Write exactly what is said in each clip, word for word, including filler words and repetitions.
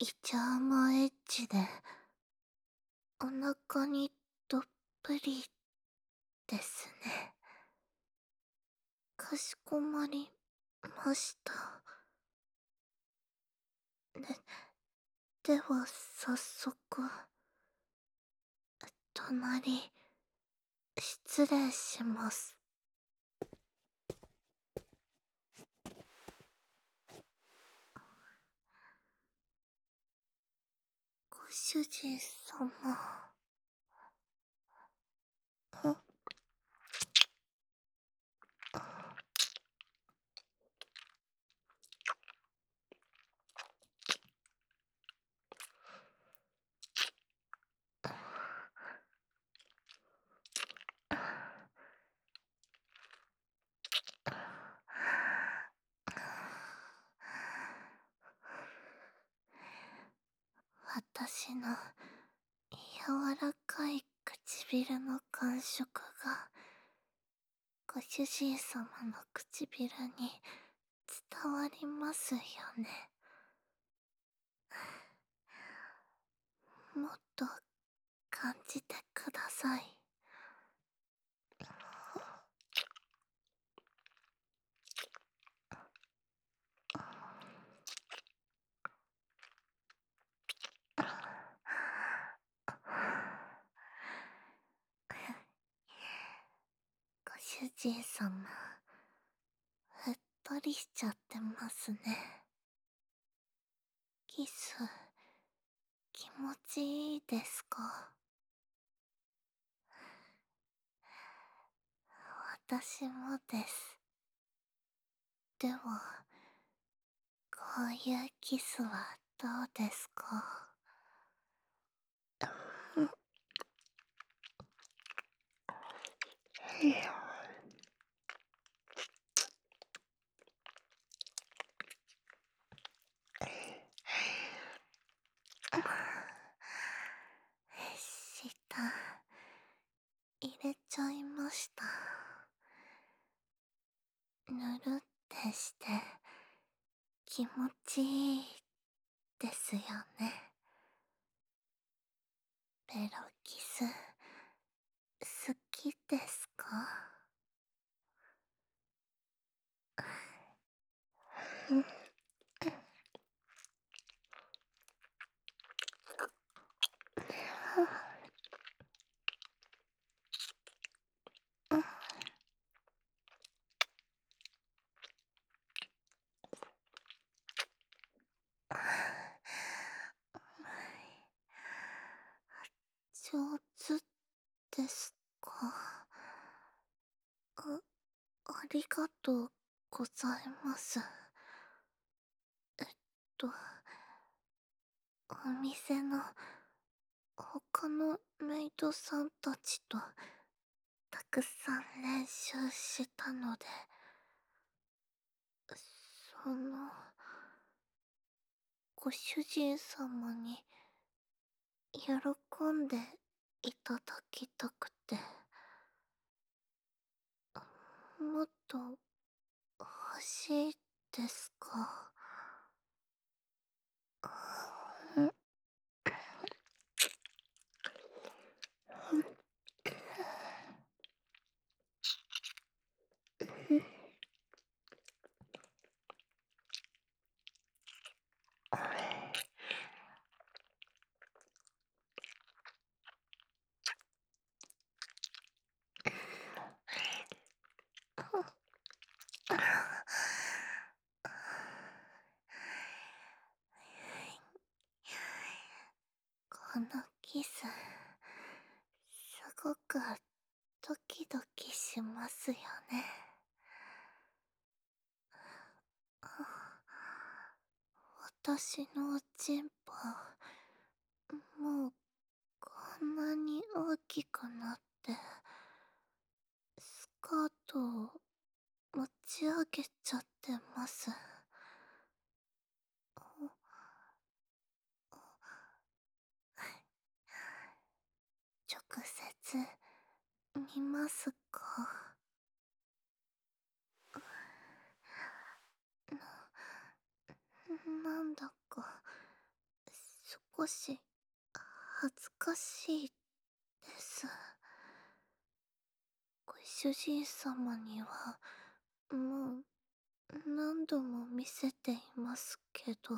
イチャーマエッジでお腹にどっぷりですね。かしこまりました。で、では早速、隣、失礼します。ご主人様。ん私の柔らかい唇の感触がご主人様の唇に伝わりますよね。もっと感じてください。ご主人様、うっとりしちゃってますね。キス、気持ちいいですか？私もです。では、こういうキスはどうですか？舌、入れちゃいました。ぬるってして気持ちいいですよね。ベロキス、好きですか？上手ですか？あ、ありがとうございます。えっと、お店の他のメイドさんたちとたくさん練習したので、その、ご主人様に喜んでいただきたくて、もっと欲しいですか？このキス、すごくドキドキしますよね。私のおちんぽ、もうこんなに大きくなって、スカートを持ち上げちゃってます。直接見ますか？な、なんだか少し恥ずかしいです。ご主人様にはもう何度も見せていますけど、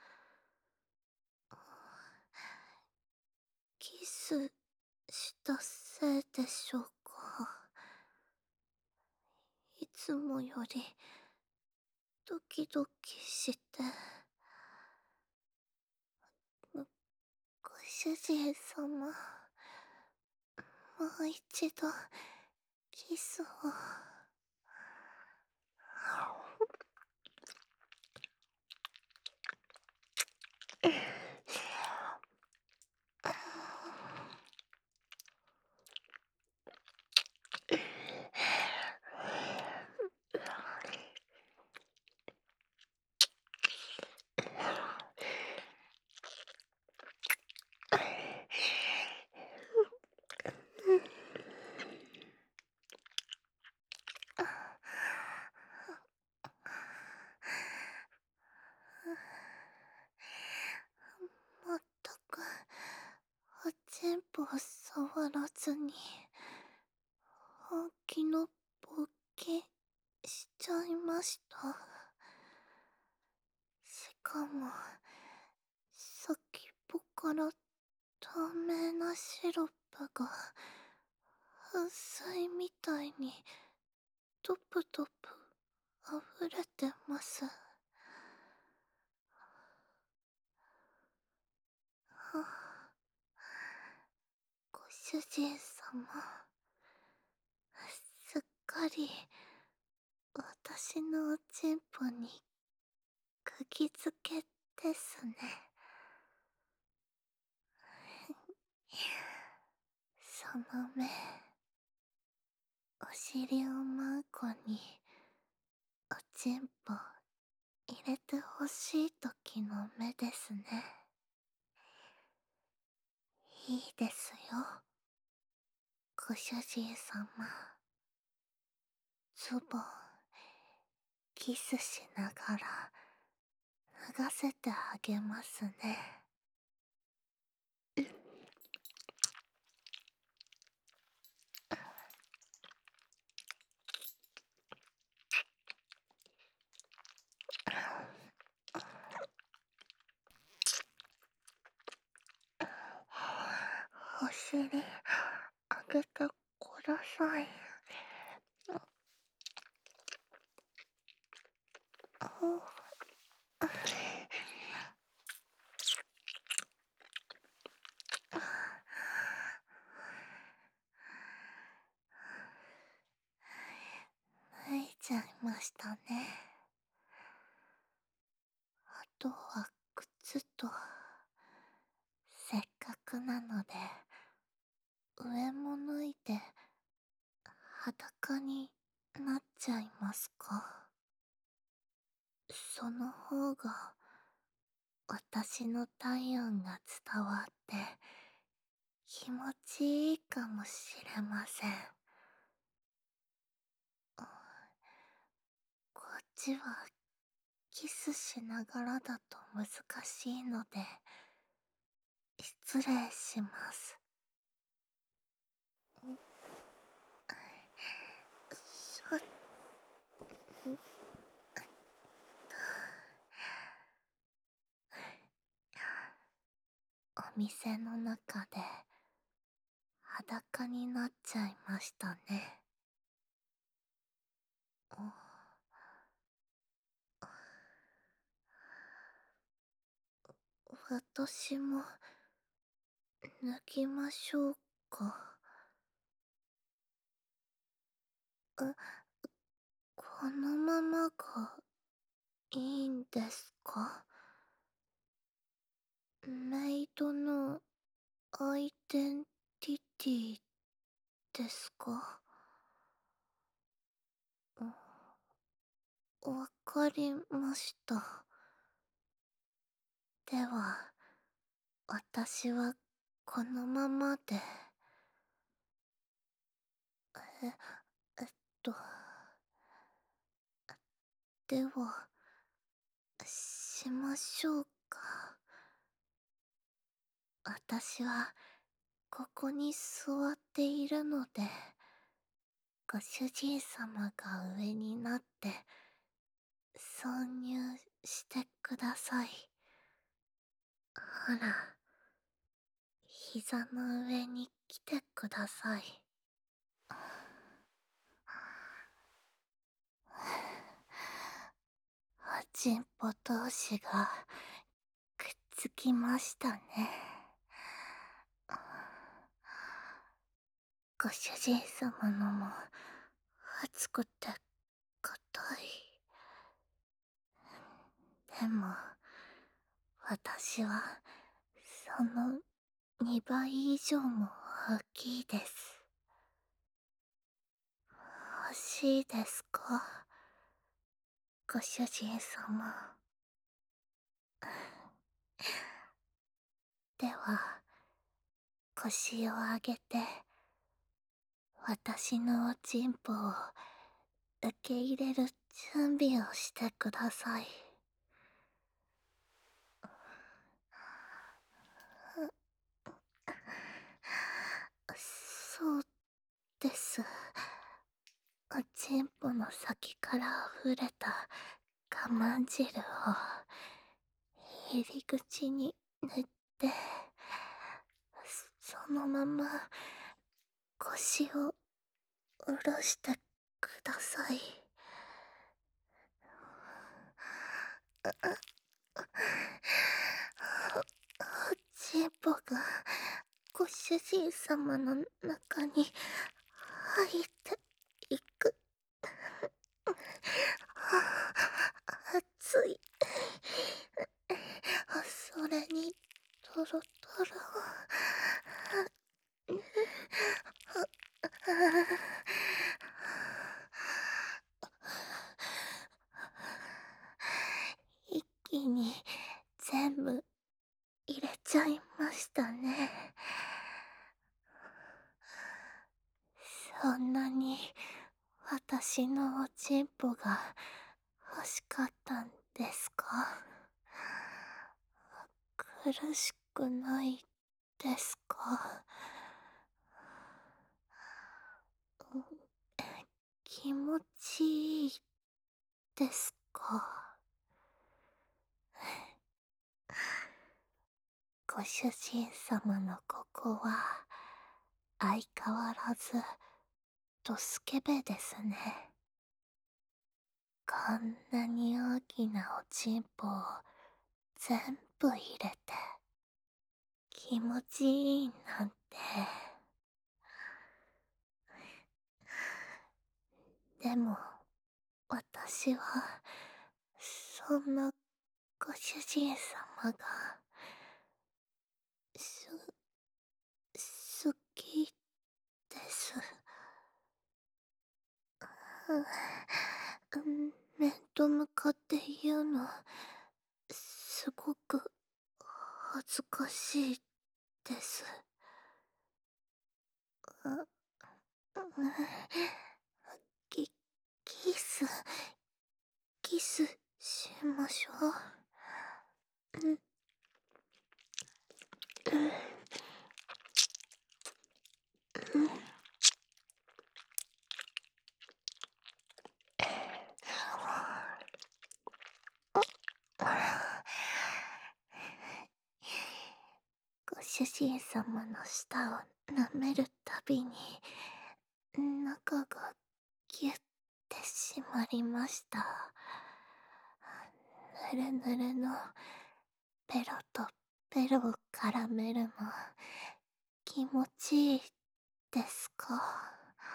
キスしたせいでしょうか。いつもよりドキドキして、ごご主人様、もう一度キスを。まったく、おちんぽを触らずに、本気の勃起しちゃいました。しかも、先っぽから透明なシロップが、噴水みたいに、トプトプ溢れてます。はあ、ご主人様、すっかり私のおちんぽに釘付けですね。その目、お尻を舞う子におちんぽ入れてほしい時の目ですね。いいですよ、ご主人様。ズボンキスしながら脱がせてあげますね。お尻あげてください。脱いじゃいましたね。あとは靴と、せっかくなので上も脱いで裸になっちゃいますか。その方が私の体温が伝わって気持ちいいかもしれません。こっちはキスしながらだと難しいので失礼します。しょっお店の中で裸になっちゃいましたね。私も脱ぎましょうか。え、このままがいいんですか？メイドのアイデンティティですか？わかりました。では、私はこのままで。え、えっと、では、しましょうか。 私はここに座っているので、ご主人様が上になって挿入してください。ほら、膝の上に来てください。おちんぽ同士がくっつきましたね。ご主人様のも熱くて硬い。でも私はそのにばい以上も大きいです。欲しいですか、ご主人様。では腰を上げて私のおちんぽを受け入れる準備をしてください。そうです。おちんぽの先から溢れた我慢汁を入り口に塗って、そのまま腰を下ろしてください。おちんぽがご主人様の中に入っていく。熱い。それにトロトロ。一気に全部入れちゃいましたね。そんなに私のおちんぽが欲しかったんですか？苦しくないですか？気持ちいいですか？ご主人様のここは相変わらずドスケベですね。こんなに大きなおちんぽを全部入れて気持ちいいなんて。でも私はそんなご主人様がす好きです。うん、面と向かって言うのすごく恥ずかしいです。あ、キ、キス、キスしましょう。うん、うん、うん。ご主人様の舌を舐めるたびに中がギュッて締まりました。ぬるぬるのペロとペロを絡めるの気持ちいいですか？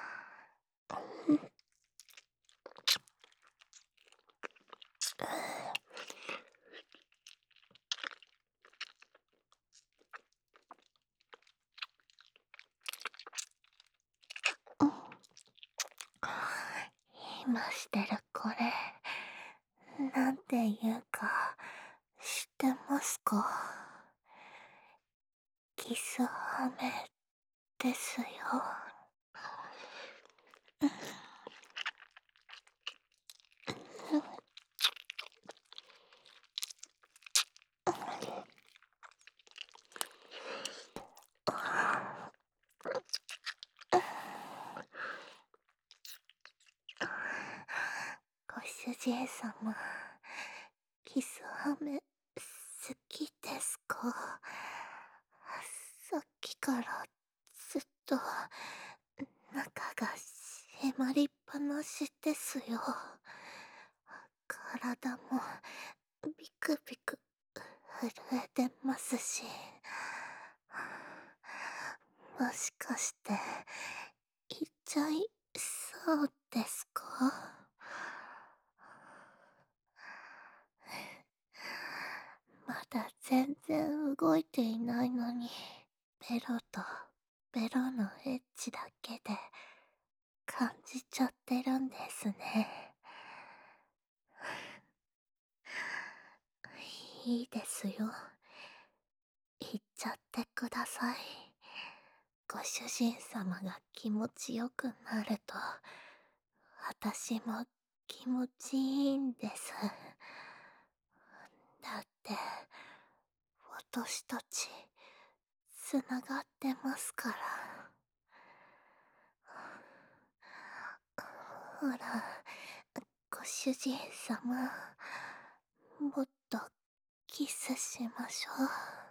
今してるこれなんていうか知ってますか？キスハメですよ。 人様、キスハメ好きですか？さっきからずっと中が締まりっぱなしですよ。体もビクビク震えてますし、もしかして行っちゃいそうですか？まだ全然動いていないのに、ベロとベロのエッジだけで感じちゃってるんですね。いいですよ。言っちゃってください。ご主人様が気持ちよくなると、私も気持ちいいんです。だって、私たち、つながってますから。ほら、ご主人様、もっとキスしましょう。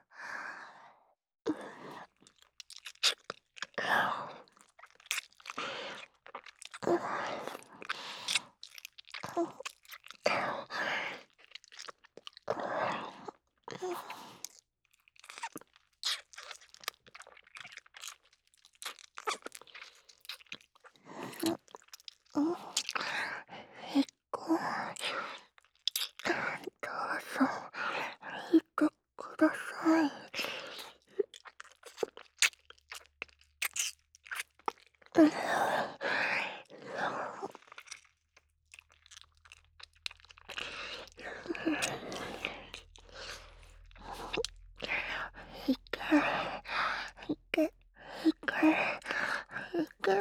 結構、どうぞ、言ってください。いけ、いけ、いけ、いけ。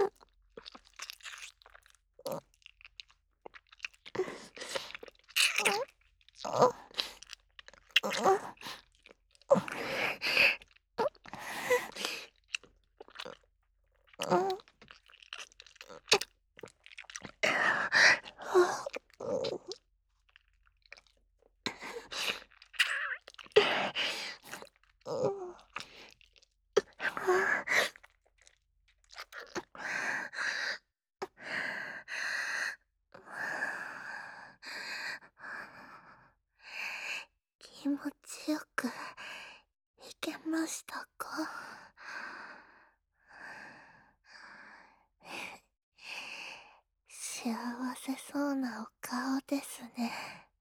気持ちよくいけましたか？幸せそうなお顔ですね。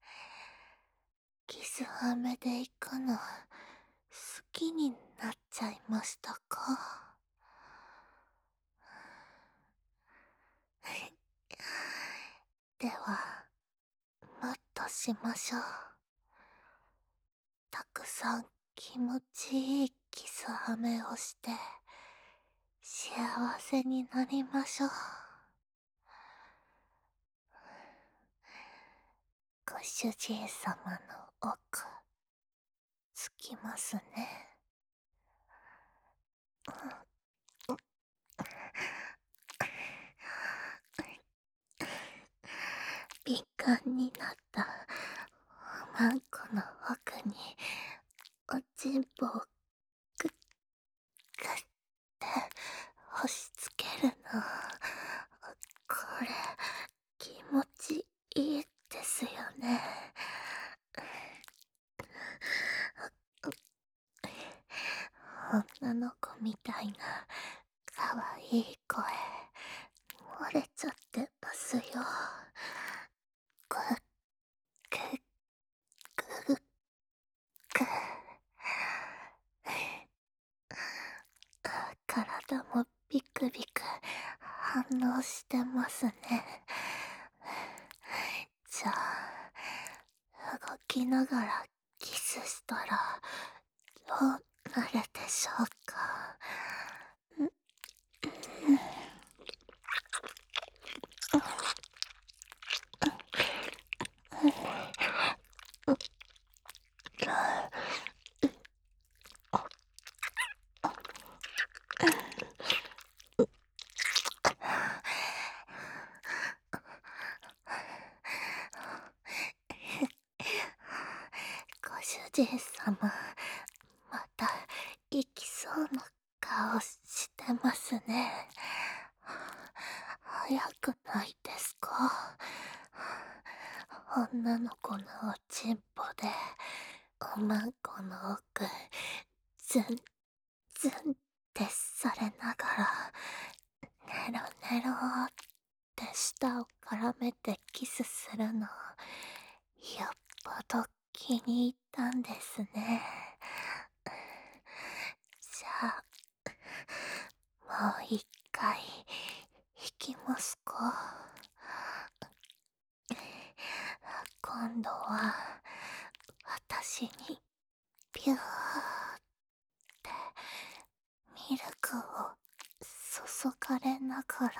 キスハメで行くの好きになっちゃいましたか？では、もっとしましょう。たくさん気持ちいいキスハメをして幸せになりましょう。ご主人様の奥、つきますね。敏感になったおまんこの奥におちんぽをグッグッて押し付けるの。これ気持ちいいですよね。女の子みたいなかわいい声漏れちゃってますよ。グッグッグッグ体もビクビク反応してますね。じゃあ動きながらキスしたらどうなるでしょうか？ 人様、また行きそうな顔してますね。早くないですか？女の子のおちんぽでおまんこの奥ズンズンってされながらネロネロって舌を絡めてキスするのよっぽど気に入ったんですね。じゃあもう一回引きますか？今度は私にピューってミルクを注がれながら、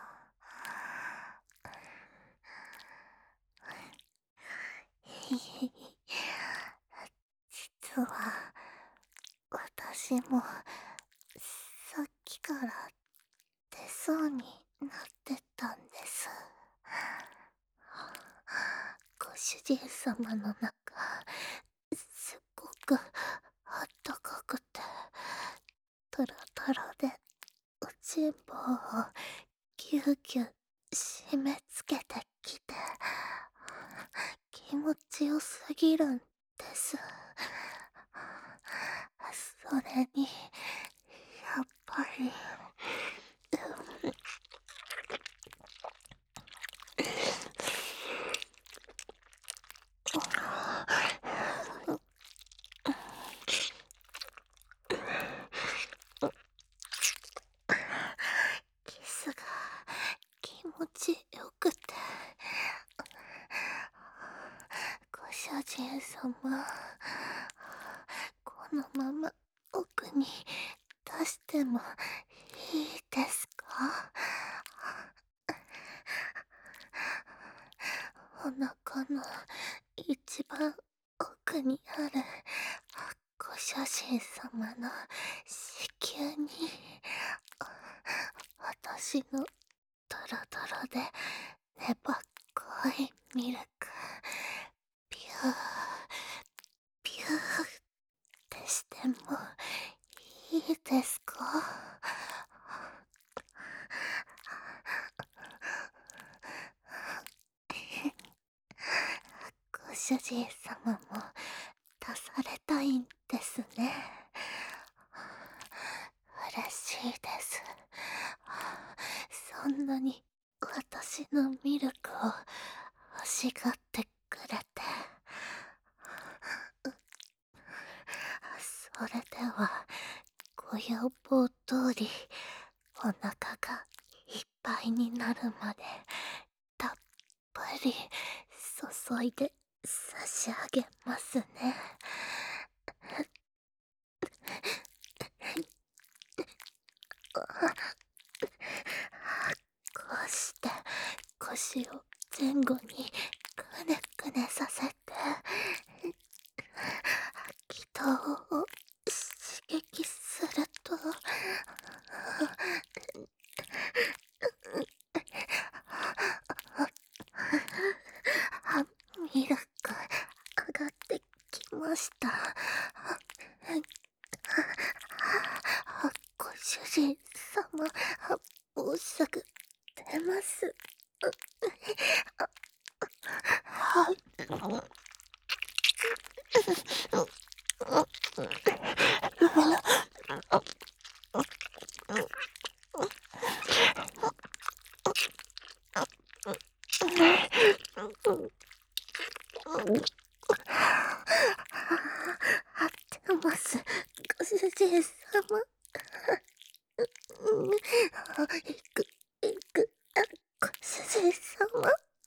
実は私もさっきから出そうになってたんです。ご主人様の中すっごくあったかくてトロトロでおちんぽをぎゅうぎゅう締め付けてきて気持ちよすぎるんです。それにやっぱりキスが気持ちよくて、ご主人様、このまま奥に出してもいいですか？お腹の一番奥にあるご主人様の子宮に私のトロトロで粘っこいミルクピューピューってしてもいいですか？ご主人様も出されたいんですね。嬉しいです。そんなに私のミルクを欲しがってくれて。それではご要望通りお腹がいっぱいになるまでたっぷり注いで差し上げますね。こうして腰を前後にくねくねさせて気道を刺激するとミルク上がってきました。ご主人様、もうすぐ出ます。出ます。ご主人様。いく、いく、ご主人様。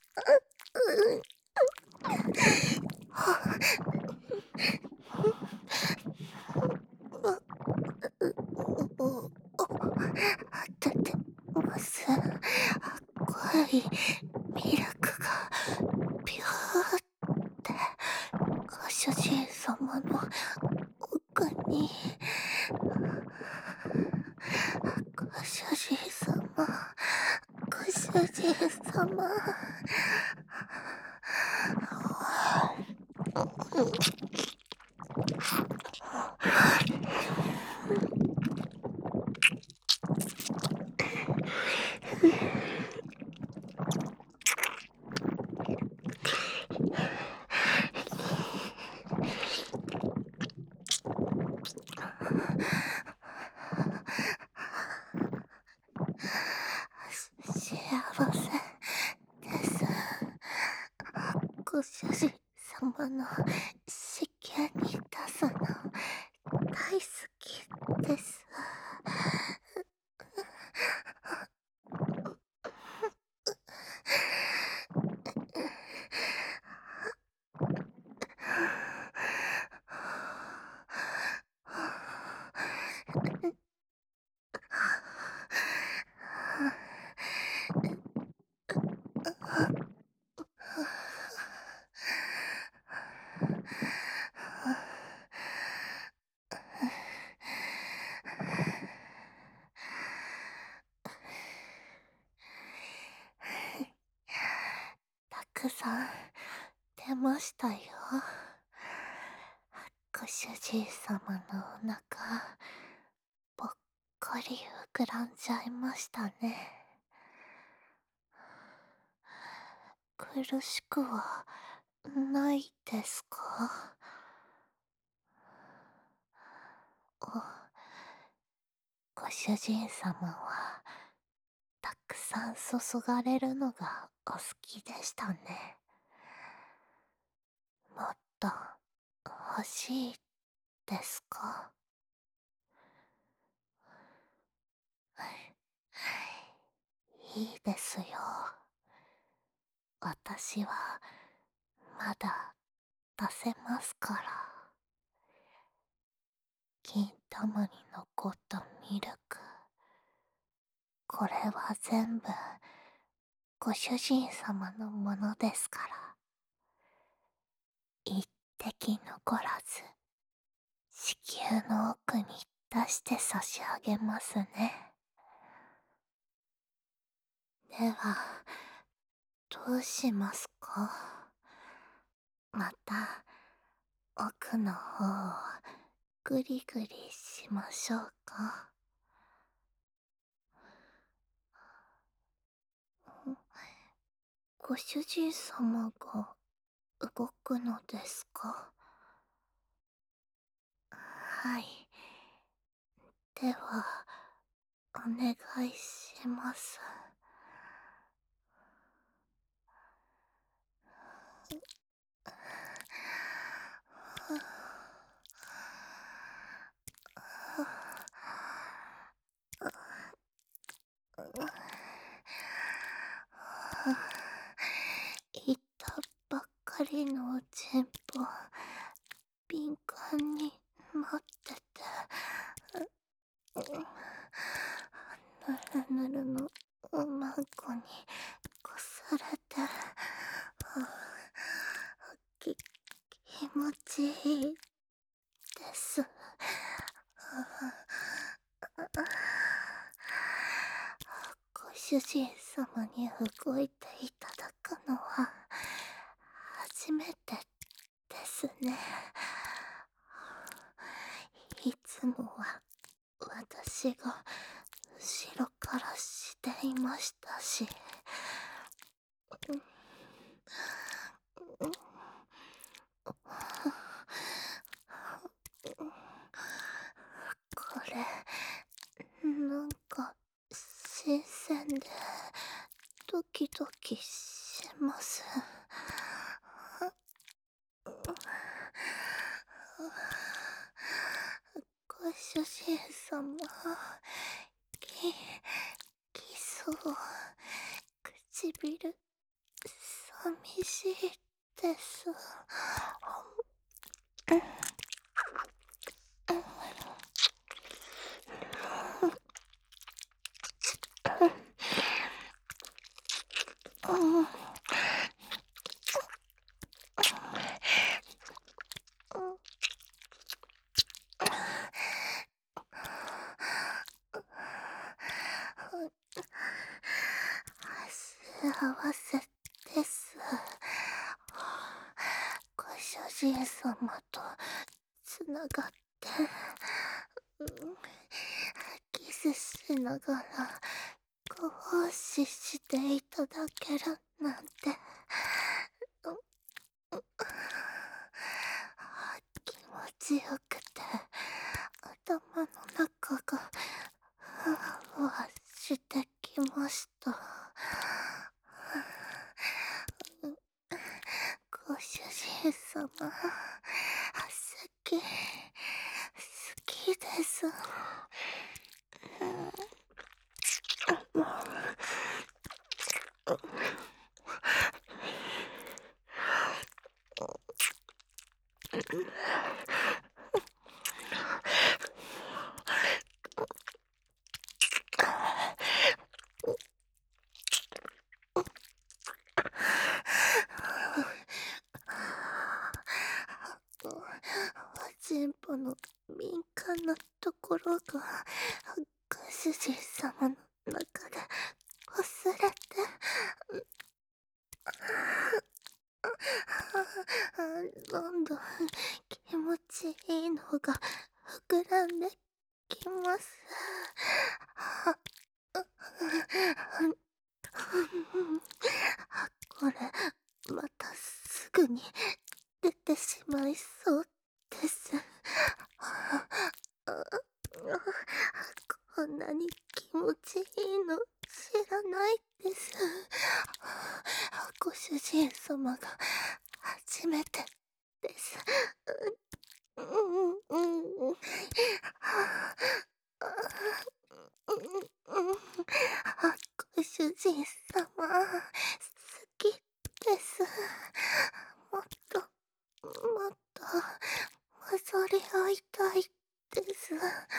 出てます。濃いミルクがピューってご主人様の奥に。ご主人様、ご主人様。 幸せです。ご主人様の子宮に出すの大好きです。たくさん出ましたよ。ご主人様のお腹ぽっこり膨らんじゃいましたね。苦しくはないですか？お、ご主人様はたくさん注がれるのがお好きでしたね。もっと欲しいですか？いいですよ。私はまだ出せますから。金玉に残ったミルク、これは全部ご主人様のものですから、一滴残らず子宮の奥に出して差し上げますね。ではどうしますか？また奥の方をぐりぐりしましょうか？ご主人様が動くのですか？はい。ではお願いします。いたばっかりのおちんぽ敏感に待ってて、ぬるぬるのおまんこにこすれて、き気持ちいいです。ご主人様に動いていただくのは初めてですね。いつもは私が後ろからしていましたし、これなんか新鮮でドキドキします。ご主人様、き、キスを、唇、寂しいです。うん幸せです。ご主人様とつながって、うん、キスしながらご奉仕していただけるなんて、うん、気持ちよくて頭の中がふわふわしてきました。ご主人様、好き、好きです。全部の敏感なところがご主人様の中で忘れて、どんどん気持ちいいのが膨らんできます。これまたすぐに出てしまいそうです。こんなに気持ちいいの知らないです。ご主人様が初めてです。うんうんうん。ご主人様、好きです。もっと、もっと、混ざり合いたいです。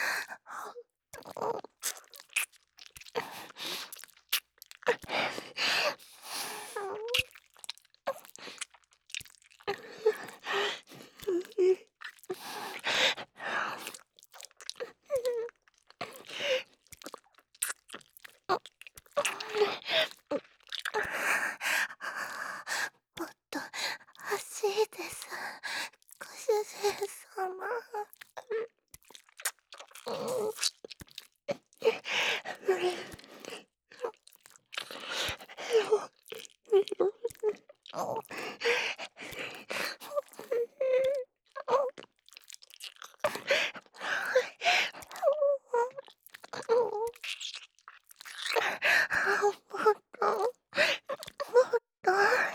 もっと欲しいです。ご主人様。もっと、もっと。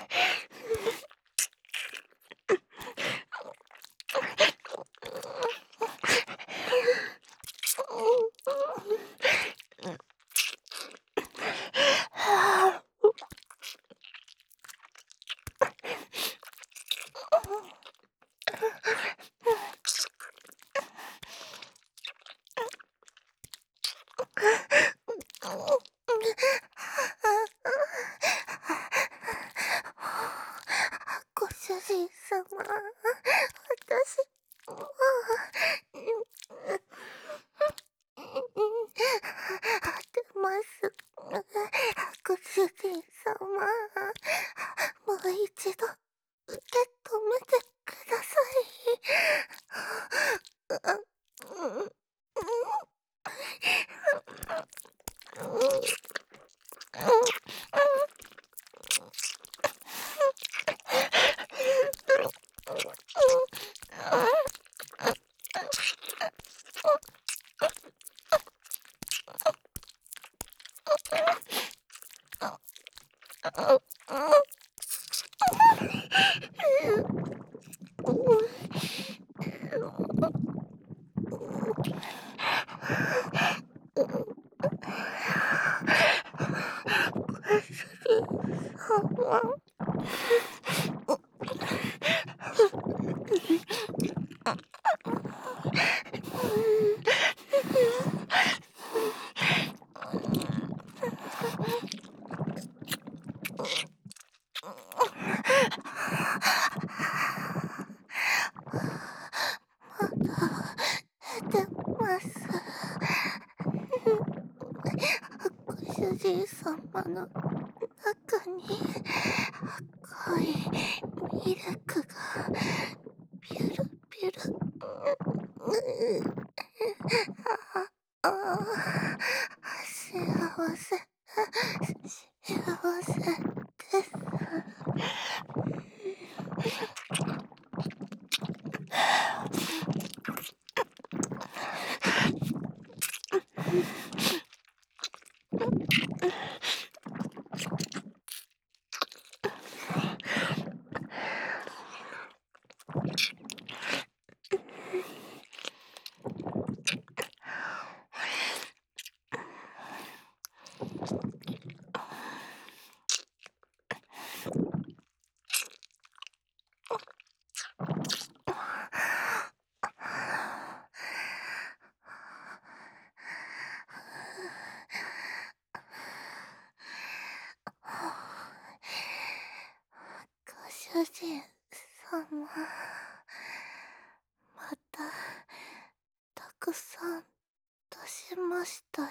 ご主人様、私、もう、出ます。ご主人様、もう一度、受け止めてくださ出ます。ご主人様の中に赤いミルクがピュルピュル。ああ、幸せ、幸せです。 人様、またたくさん出しましたよ。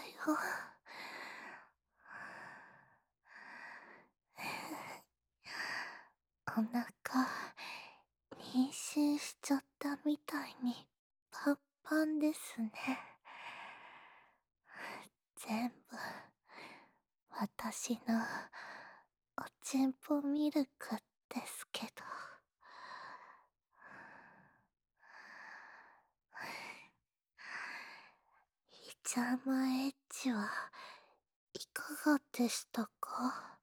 お腹妊娠しちゃったみたいにパンパンですね。全部私のおちんぽミルクですけど。ヒジャマエッジはいかがでしたか？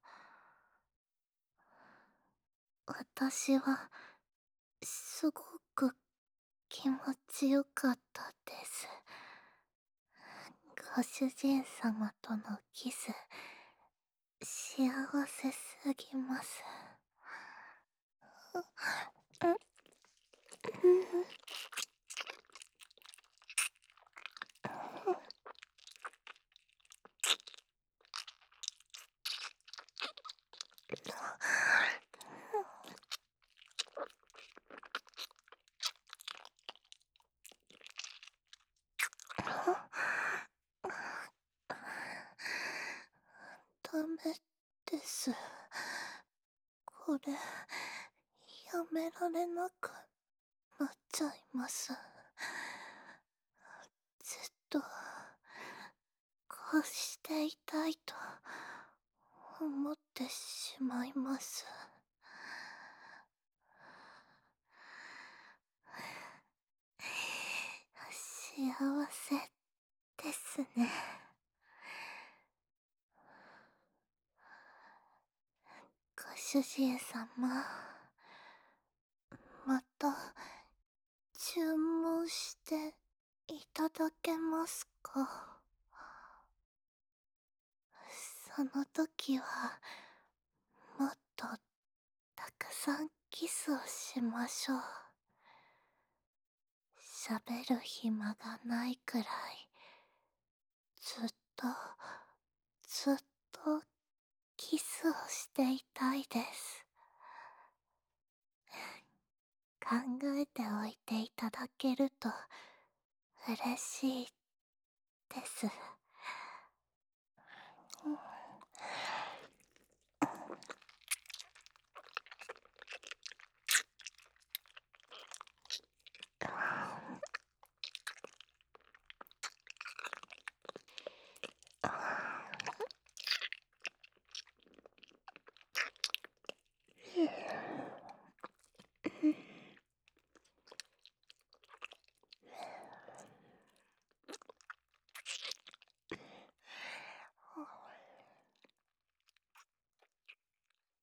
私はすごく気持ちよかったです。ご主人様とのキス、幸せすぎます。ダメです。これ、やめられなくなっちゃいます。ずっと、こうしていたいと思ってしまいます。幸せですね。ご主人様、また注文していただけますか？その時はもっとたくさんキスをしましょう。喋る暇がないくらい、ずっとずっとキスをしていたいです。考えておいていただけると嬉しいです。